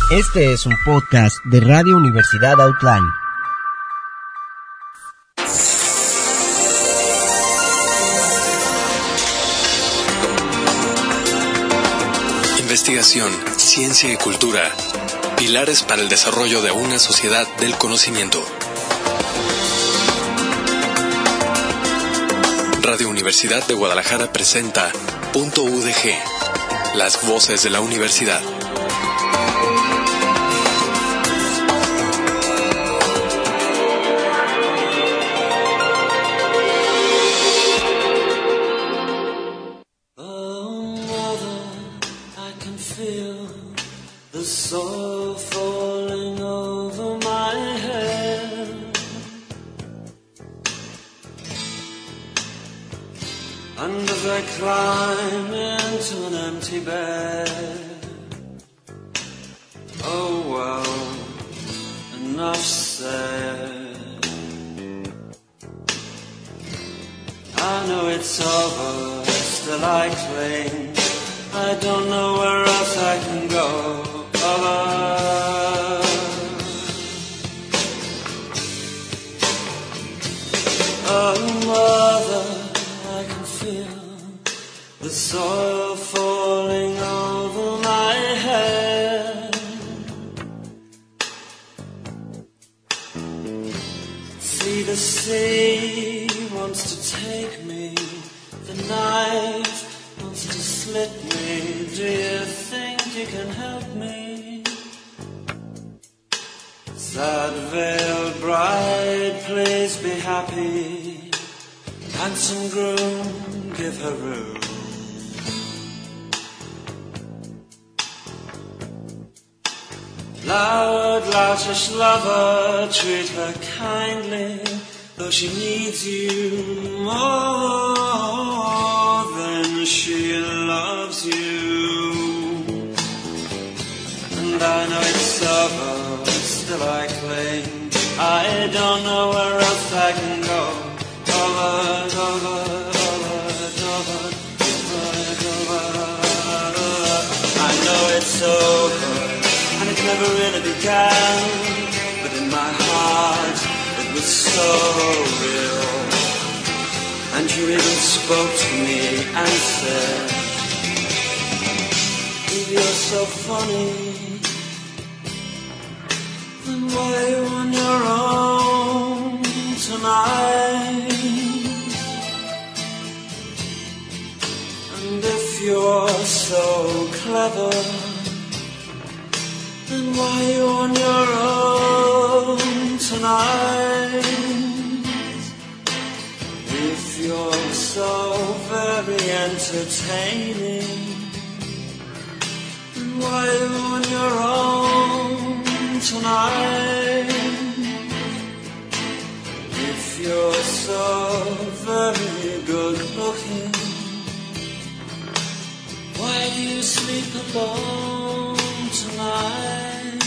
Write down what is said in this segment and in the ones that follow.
Este es un podcast de Radio Universidad Outline. Investigación, ciencia y cultura. Pilares para el desarrollo de una sociedad del conocimiento. Radio Universidad de Guadalajara presenta Punto UDG, las voces de la universidad. Climb into an empty bed. Oh well, enough said. I know it's over, still I cling. I don't know where else I can go. Oh mother, I can feel the soil falling over my head. See, the sea wants to take me. The knife wants to slit me. Do you think you can help me? Sad veiled bride, please be happy. Handsome groom, give her room. Loud, loutish lover, treat her kindly, though she needs you more than she loves you. And I know it's over, still I cling. I don't know where else I can go. Over. I know it's over. And it never really began, but in my heart it was so real. And you even spoke to me and said, if you're so funny, then why are you on your own tonight? And if you're so clever, then why are you on your own tonight? If you're so very entertaining, then why are you on your own tonight? If you're so very good looking, why do you sleep alone tonight?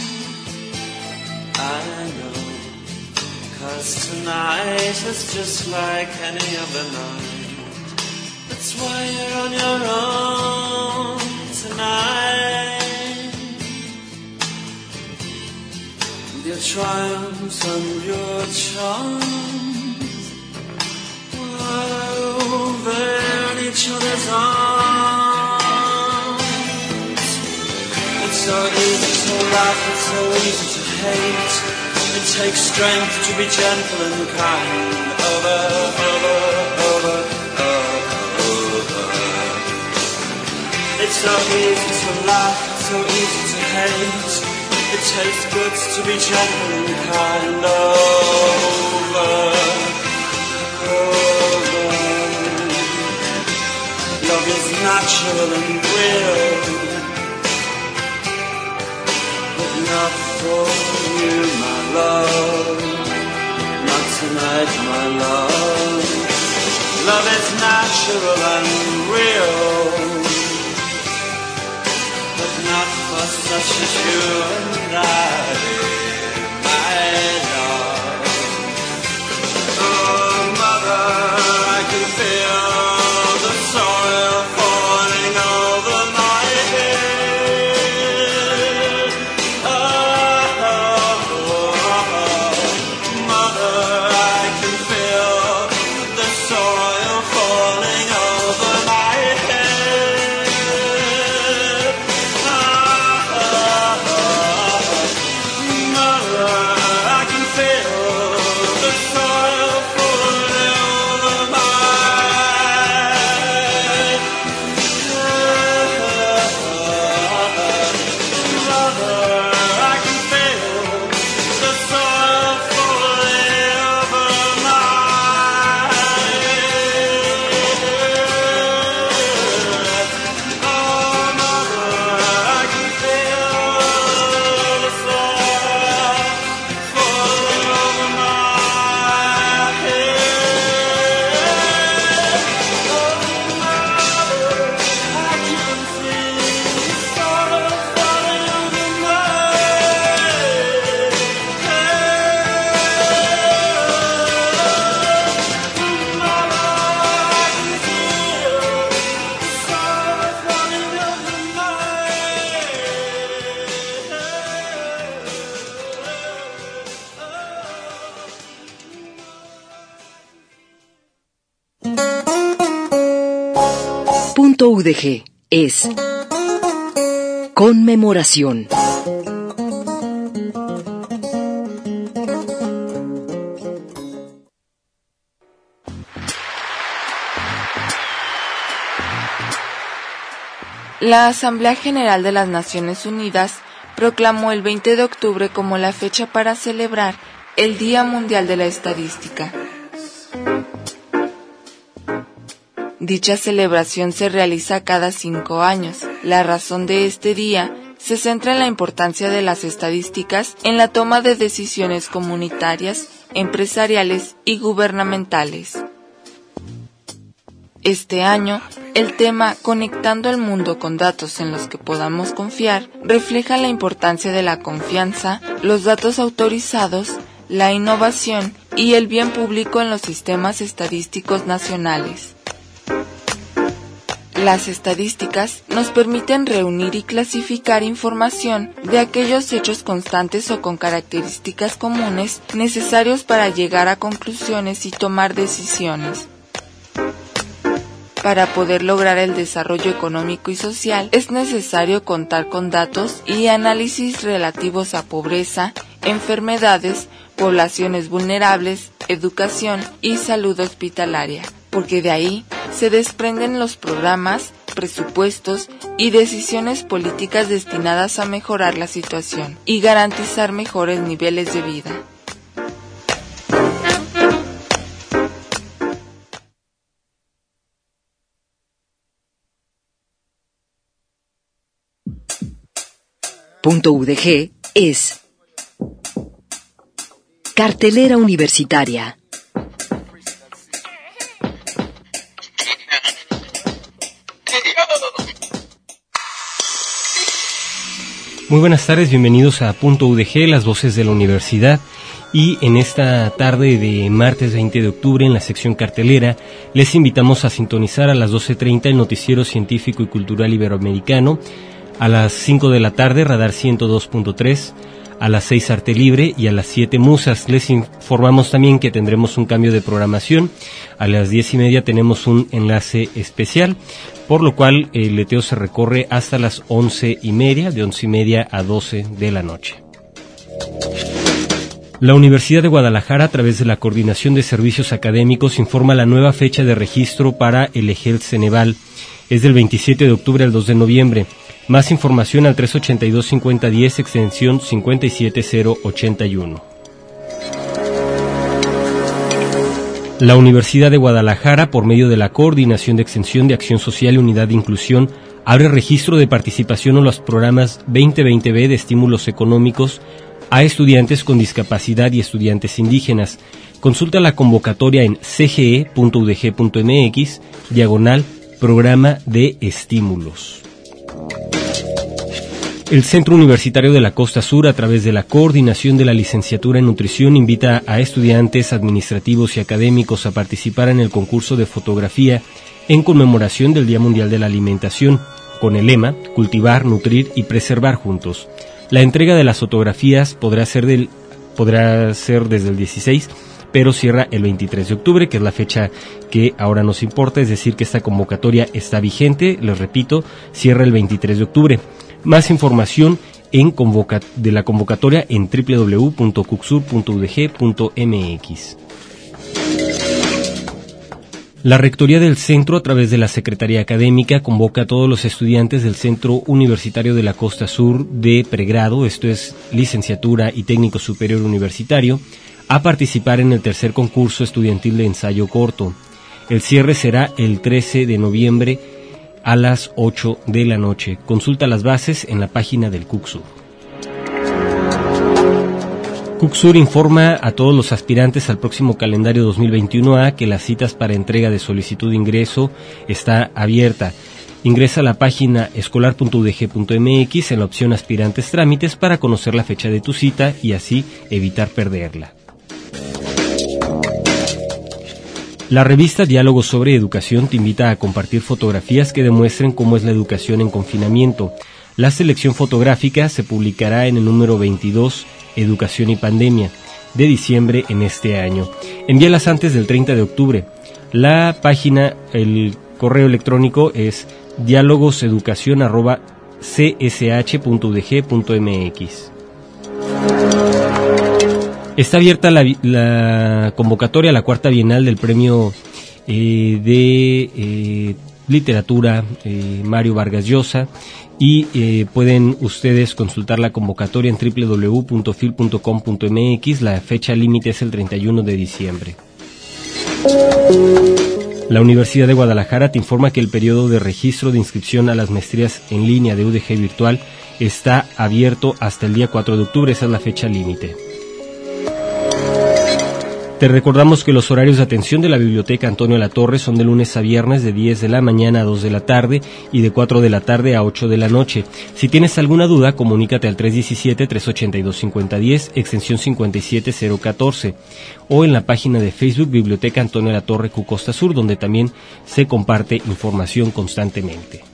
I know, 'cause tonight is just like any other night. That's why you're on your own tonight. With your triumphs and your charms, while over each other's arms. It's so easy to laugh, it's so easy to hate. It takes strength to be gentle and kind. Over. It's so easy to laugh, so easy to hate. It takes guts to be gentle and kind. Over. Love is natural and real, but not for you, my love. Not tonight, my love. Love is natural and real, but not for such as you and I, my love. Oh, mother, I can feel the soil falling over my head. Oh, .udg es conmemoración. La Asamblea General de las Naciones Unidas proclamó el 20 de octubre como la fecha para celebrar el Día Mundial de la Estadística. Dicha celebración se realiza cada 5 años. La razón de este día se centra en la importancia de las estadísticas en la toma de decisiones comunitarias, empresariales y gubernamentales. Este año, el tema Conectando el mundo con datos en los que podamos confiar refleja la importancia de la confianza, los datos autorizados, la innovación y el bien público en los sistemas estadísticos nacionales. Las estadísticas nos permiten reunir y clasificar información de aquellos hechos constantes o con características comunes necesarios para llegar a conclusiones y tomar decisiones. Para poder lograr el desarrollo económico y social, es necesario contar con datos y análisis relativos a pobreza, enfermedades, poblaciones vulnerables, educación y salud hospitalaria, porque de ahí se desprenden los programas, presupuestos y decisiones políticas destinadas a mejorar la situación y garantizar mejores niveles de vida. .udg es cartelera universitaria. Muy buenas tardes, bienvenidos a .udg, las voces de la universidad. Y en esta tarde de martes 20 de octubre, en la sección cartelera, les invitamos a sintonizar a las 12:30 el noticiero científico y cultural iberoamericano. A las 5 de la tarde, Radar 102.3, a las 6 Arte Libre y a las 7 Musas. Les informamos también que tendremos un cambio de programación. A las 10:30 tenemos un enlace especial, por lo cual el leteo se recorre hasta las 11:30, de 11:30 a 12 de la noche. La Universidad de Guadalajara, a través de la Coordinación de Servicios Académicos, informa la nueva fecha de registro para el EGEL Ceneval. Es del 27 de octubre al 2 de noviembre. Más información al 382-5010, extensión 57081. La Universidad de Guadalajara, por medio de la Coordinación de Extensión de Acción Social y Unidad de Inclusión, abre registro de participación en los programas 2020B de estímulos económicos a estudiantes con discapacidad y estudiantes indígenas. Consulta la convocatoria en cge.udg.mx/programa de estímulos. El Centro Universitario de la Costa Sur, a través de la Coordinación de la Licenciatura en Nutrición, invita a estudiantes, administrativos y académicos a participar en el concurso de fotografía en conmemoración del Día Mundial de la Alimentación, con el lema Cultivar, Nutrir y Preservar Juntos. La entrega de las fotografías podrá ser desde el 16, pero cierra el 23 de octubre, que es la fecha que ahora nos importa, es decir, que esta convocatoria está vigente, les repito, cierra el 23 de octubre. Más información de la convocatoria en www.cucsur.udg.mx. La Rectoría del Centro, a través de la Secretaría Académica, convoca a todos los estudiantes del Centro Universitario de la Costa Sur de pregrado, esto es licenciatura y técnico superior universitario, a participar en el tercer concurso estudiantil de ensayo corto. El cierre será el 13 de noviembre a las 8 de la noche. Consulta las bases en la página del CUCSUR. CUCSUR informa a todos los aspirantes al próximo calendario 2021A que las citas para entrega de solicitud de ingreso está abierta. Ingresa a la página escolar.udg.mx en la opción Aspirantes Trámites para conocer la fecha de tu cita y así evitar perderla. La revista Diálogos sobre Educación te invita a compartir fotografías que demuestren cómo es la educación en confinamiento. La selección fotográfica se publicará en el número 22, Educación y Pandemia, de diciembre en este año. Envíalas antes del 30 de octubre. La página, el correo electrónico es dialogoseducacion@csh.udg.mx. Está abierta la convocatoria a la cuarta bienal del premio de literatura Mario Vargas Llosa, y pueden ustedes consultar la convocatoria en www.fil.com.mx. La fecha límite es el 31 de diciembre. La Universidad de Guadalajara te informa que el periodo de registro de inscripción a las maestrías en línea de UDG Virtual está abierto hasta el día 4 de octubre, esa es la fecha límite. Te recordamos que los horarios de atención de la Biblioteca Antonio Latorre son de lunes a viernes de 10 de la mañana a 2 de la tarde y de 4 de la tarde a 8 de la noche. Si tienes alguna duda, comunícate al 317-382-5010, extensión 57014, o en la página de Facebook Biblioteca Antonio Latorre Q Costa Sur, donde también se comparte información constantemente.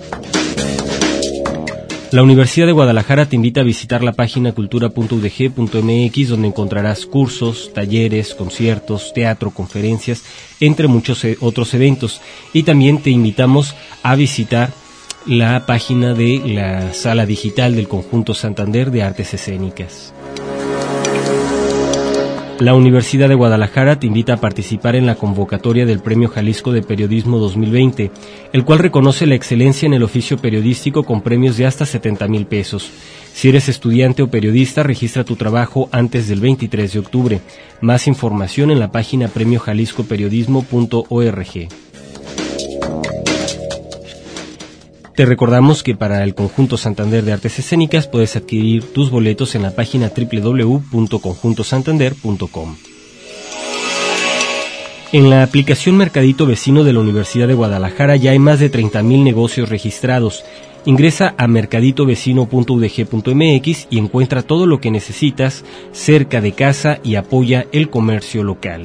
La Universidad de Guadalajara te invita a visitar la página cultura.udg.mx, donde encontrarás cursos, talleres, conciertos, teatro, conferencias, entre muchos otros eventos. Y también te invitamos a visitar la página de la Sala Digital del Conjunto Santander de Artes Escénicas. La Universidad de Guadalajara te invita a participar en la convocatoria del Premio Jalisco de Periodismo 2020, el cual reconoce la excelencia en el oficio periodístico con premios de hasta 70,000 pesos. Si eres estudiante o periodista, registra tu trabajo antes del 23 de octubre. Más información en la página premiojaliscoperiodismo.org. Te recordamos que para el Conjunto Santander de Artes Escénicas puedes adquirir tus boletos en la página www.conjuntosantander.com. En la aplicación Mercadito Vecino de la Universidad de Guadalajara ya hay más de 30,000 negocios registrados. Ingresa a mercaditovecino.udg.mx y encuentra todo lo que necesitas cerca de casa y apoya el comercio local.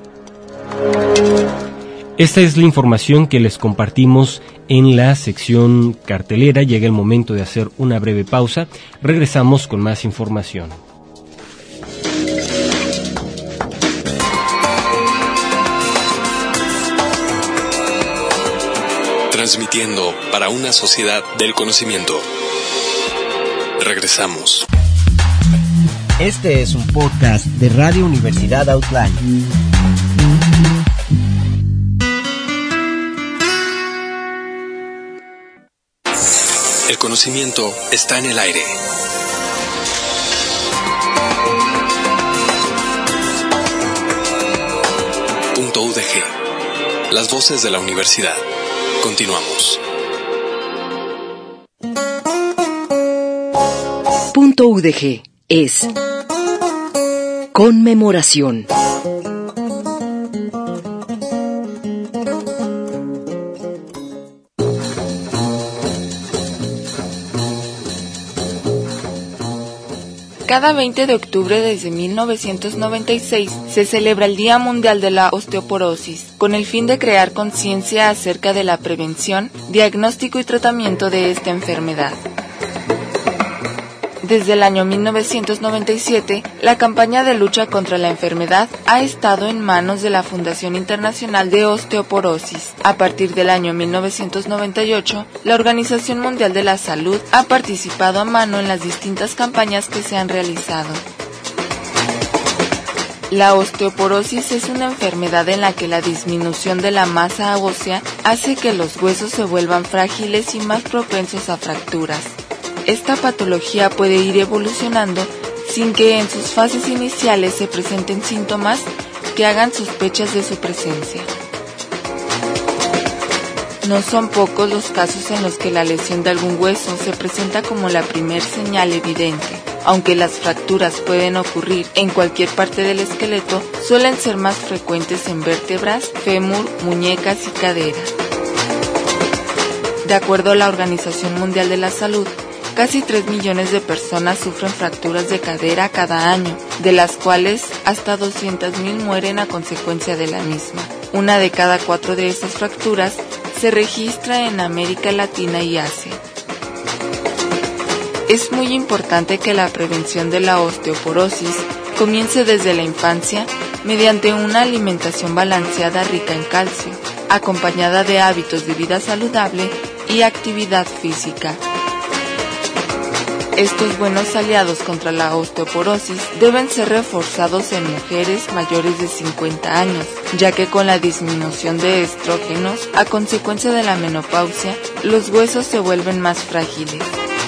Esta es la información que les compartimos en la sección cartelera. Llega el momento de hacer una breve pausa. Regresamos con más información. Transmitiendo para una sociedad del conocimiento. Regresamos. Este es un podcast de Radio Universidad Outline. El conocimiento está en el aire. Punto UDG. Las voces de la universidad. Continuamos. Punto UDG es conmemoración. Cada 20 de octubre desde 1996 se celebra el Día Mundial de la Osteoporosis, con el fin de crear conciencia acerca de la prevención, diagnóstico y tratamiento de esta enfermedad. Desde el año 1997, la campaña de lucha contra la enfermedad ha estado en manos de la Fundación Internacional de Osteoporosis. A partir del año 1998, la Organización Mundial de la Salud ha participado a mano en las distintas campañas que se han realizado. La osteoporosis es una enfermedad en la que la disminución de la masa ósea hace que los huesos se vuelvan frágiles y más propensos a fracturas. Esta patología puede ir evolucionando sin que en sus fases iniciales se presenten síntomas que hagan sospechas de su presencia. No son pocos los casos en los que la lesión de algún hueso se presenta como la primer señal evidente. Aunque las fracturas pueden ocurrir en cualquier parte del esqueleto, suelen ser más frecuentes en vértebras, fémur, muñecas y cadera. De acuerdo a la Organización Mundial de la Salud, casi 3 millones de personas sufren fracturas de cadera cada año, de las cuales hasta 200,000 mueren a consecuencia de la misma. 1 de cada 4 de estas fracturas se registra en América Latina y Asia. Es muy importante que la prevención de la osteoporosis comience desde la infancia mediante una alimentación balanceada rica en calcio, acompañada de hábitos de vida saludable y actividad física. Estos buenos aliados contra la osteoporosis deben ser reforzados en mujeres mayores de 50 años, ya que con la disminución de estrógenos, a consecuencia de la menopausia, los huesos se vuelven más frágiles.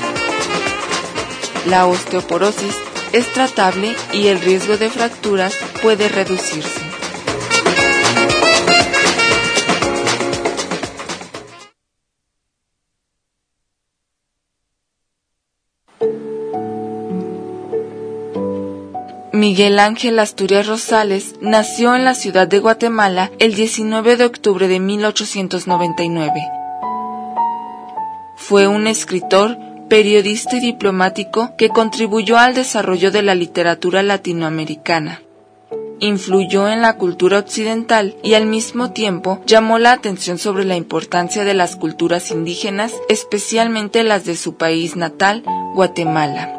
La osteoporosis es tratable y el riesgo de fracturas puede reducirse. Miguel Ángel Asturias Rosales nació en la ciudad de Guatemala el 19 de octubre de 1899. Fue un escritor, periodista y diplomático que contribuyó al desarrollo de la literatura latinoamericana. Influyó en la cultura occidental y al mismo tiempo llamó la atención sobre la importancia de las culturas indígenas, especialmente las de su país natal, Guatemala.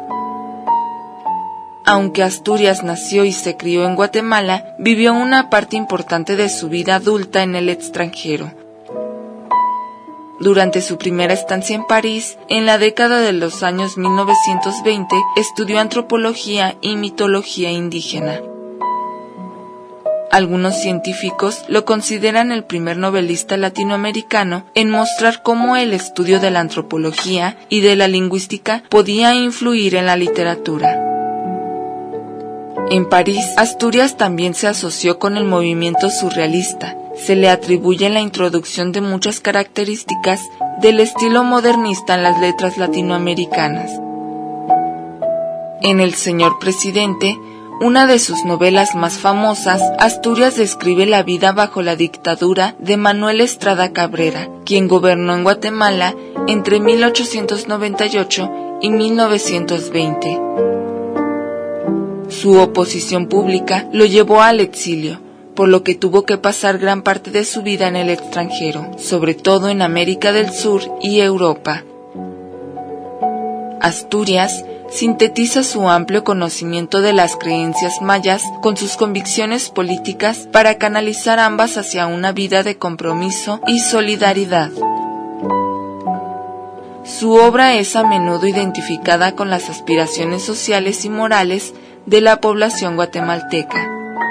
Aunque Asturias nació y se crió en Guatemala, vivió una parte importante de su vida adulta en el extranjero. Durante su primera estancia en París, en la década de los años 1920, estudió antropología y mitología indígena. Algunos científicos lo consideran el primer novelista latinoamericano en mostrar cómo el estudio de la antropología y de la lingüística podía influir en la literatura. En París, Asturias también se asoció con el movimiento surrealista. Se le atribuye la introducción de muchas características del estilo modernista en las letras latinoamericanas. En El Señor Presidente, una de sus novelas más famosas, Asturias describe la vida bajo la dictadura de Manuel Estrada Cabrera, quien gobernó en Guatemala entre 1898 y 1920. Su oposición pública lo llevó al exilio, por lo que tuvo que pasar gran parte de su vida en el extranjero, sobre todo en América del Sur y Europa. Asturias sintetiza su amplio conocimiento de las creencias mayas con sus convicciones políticas para canalizar ambas hacia una vida de compromiso y solidaridad. Su obra es a menudo identificada con las aspiraciones sociales y morales de la población guatemalteca.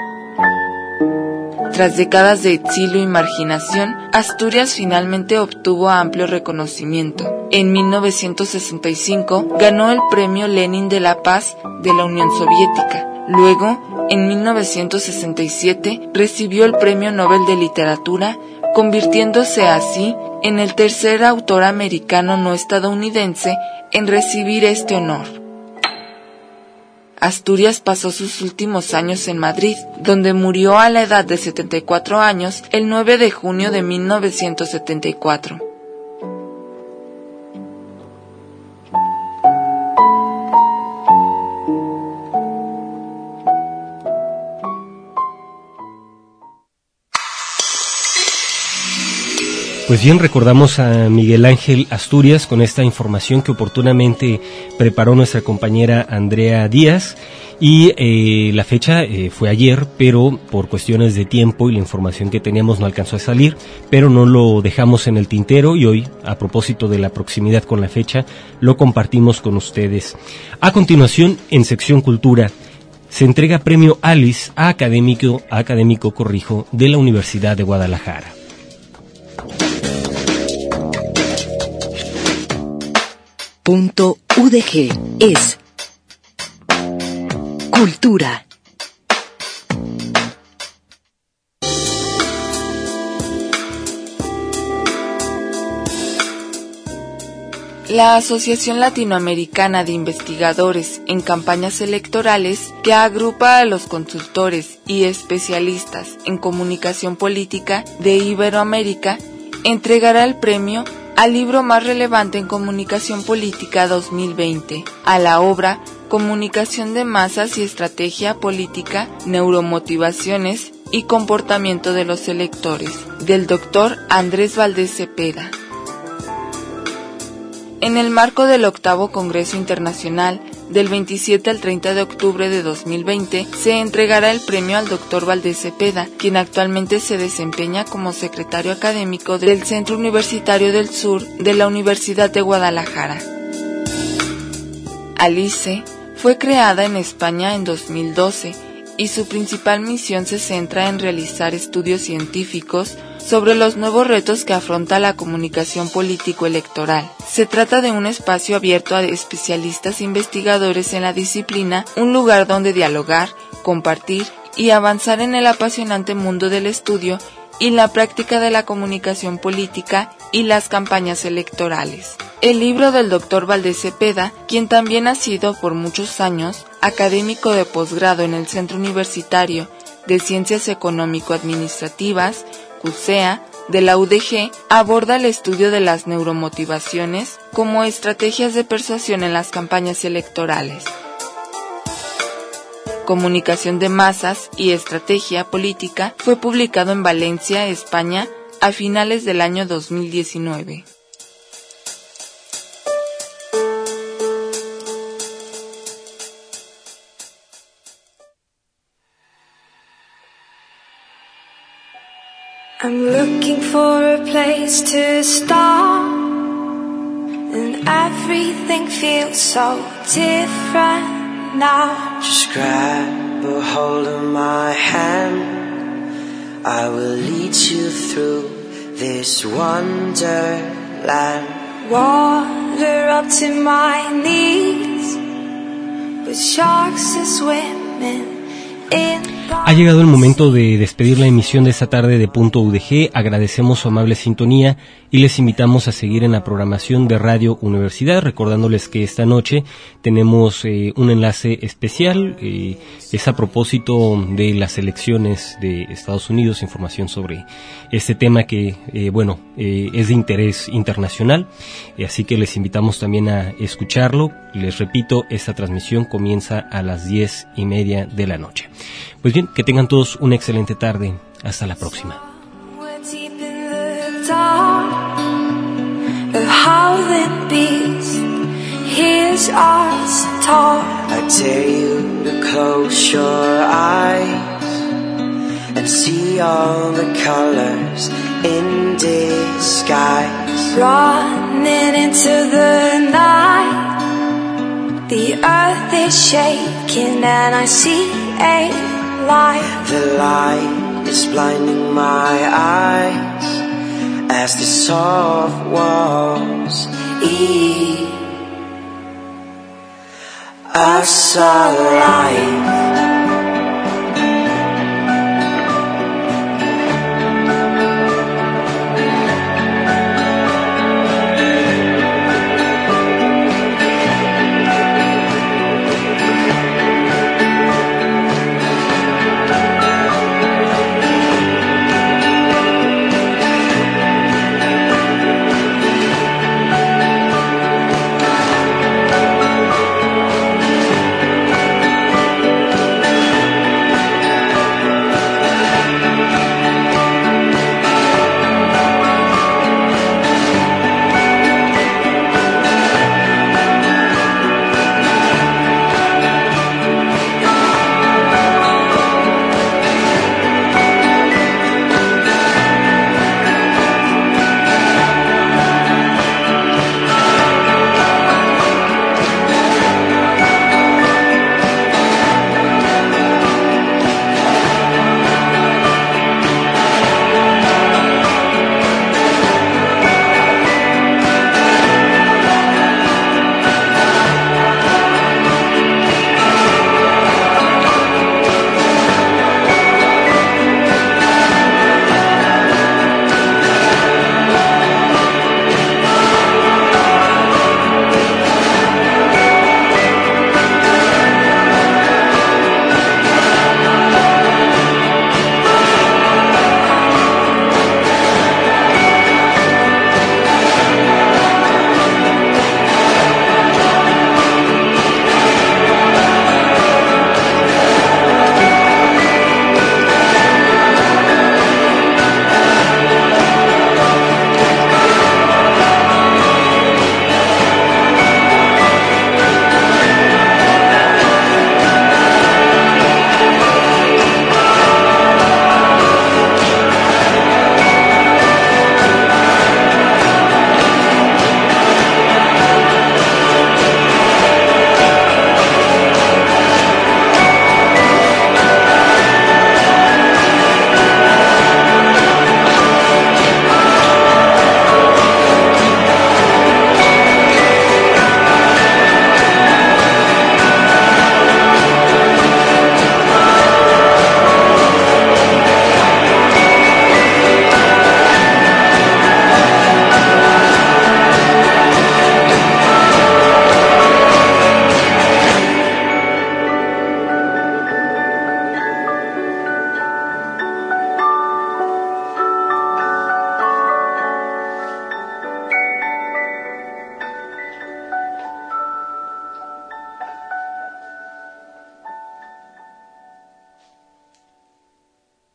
Tras décadas de exilio y marginación, Asturias finalmente obtuvo amplio reconocimiento. En 1965 ganó el Premio Lenin de la Paz de la Unión Soviética. Luego, en 1967, recibió el Premio Nobel de Literatura, convirtiéndose así en el tercer autor americano no estadounidense en recibir este honor. Asturias pasó sus últimos años en Madrid, donde murió a la edad de 74 años el 9 de junio de 1974. Pues bien, recordamos a Miguel Ángel Asturias con esta información que oportunamente preparó nuestra compañera Andrea Díaz y la fecha fue ayer, pero por cuestiones de tiempo y la información que teníamos no alcanzó a salir, pero no lo dejamos en el tintero y hoy, a propósito de la proximidad con la fecha, lo compartimos con ustedes. A continuación, en sección Cultura, se entrega premio Alice a académico de la Universidad de Guadalajara. Punto UDG es Cultura. La Asociación Latinoamericana de Investigadores en Campañas Electorales, que agrupa a los consultores y especialistas en comunicación política de Iberoamérica, entregará el premio al libro más relevante en comunicación política 2020, a la obra Comunicación de Masas y Estrategia Política, Neuromotivaciones y Comportamiento de los Electores, del Dr. Andrés Valdés Cepeda. En el marco del 8º Congreso Internacional, del 27 al 30 de octubre de 2020, se entregará el premio al Dr. Valdés Cepeda, quien actualmente se desempeña como secretario académico del Centro Universitario del Sur de la Universidad de Guadalajara. ALICE fue creada en España en 2012 y su principal misión se centra en realizar estudios científicos sobre los nuevos retos que afronta la comunicación político-electoral. Se trata de un espacio abierto a especialistas e investigadores en la disciplina, un lugar donde dialogar, compartir y avanzar en el apasionante mundo del estudio y la práctica de la comunicación política y las campañas electorales. El libro del Dr. Valdés Cepeda, quien también ha sido por muchos años académico de posgrado en el Centro Universitario de Ciencias Económico-Administrativas, CUSEA, de la UDG, aborda el estudio de las neuromotivaciones como estrategias de persuasión en las campañas electorales. Comunicación de masas y estrategia política fue publicado en Valencia, España, a finales del año 2019. I'm looking for a place to start, and everything feels so different now. Just grab a hold of my hand, I will lead you through this wonderland. Water up to my knees, but sharks are swimming in. Ha llegado el momento de despedir la emisión de esta tarde de Punto UDG. Agradecemos su amable sintonía y les invitamos a seguir en la programación de Radio Universidad, recordándoles que esta noche tenemos un enlace especial, es a propósito de las elecciones de Estados Unidos, información sobre este tema que, es de interés internacional, así que les invitamos también a escucharlo. Les repito, esta transmisión comienza a las 10:30 de la noche. Pues bien, que tengan todos una excelente tarde. Hasta la próxima. I dare you to close your eyes and see all the colors in disguise. Running into the night, the earth is shaking and I see a light. The light is blinding my eyes as the soft walls eat us alive.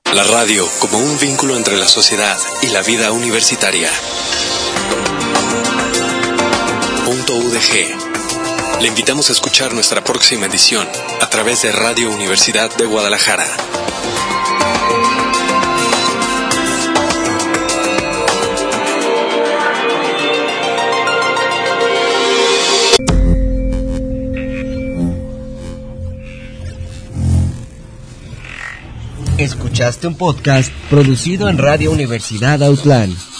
La radio como un vínculo entre la sociedad y la vida universitaria. .udg. Le invitamos a escuchar nuestra próxima edición a través de Radio Universidad de Guadalajara. Escuchaste un podcast producido en Radio Universidad Autlán.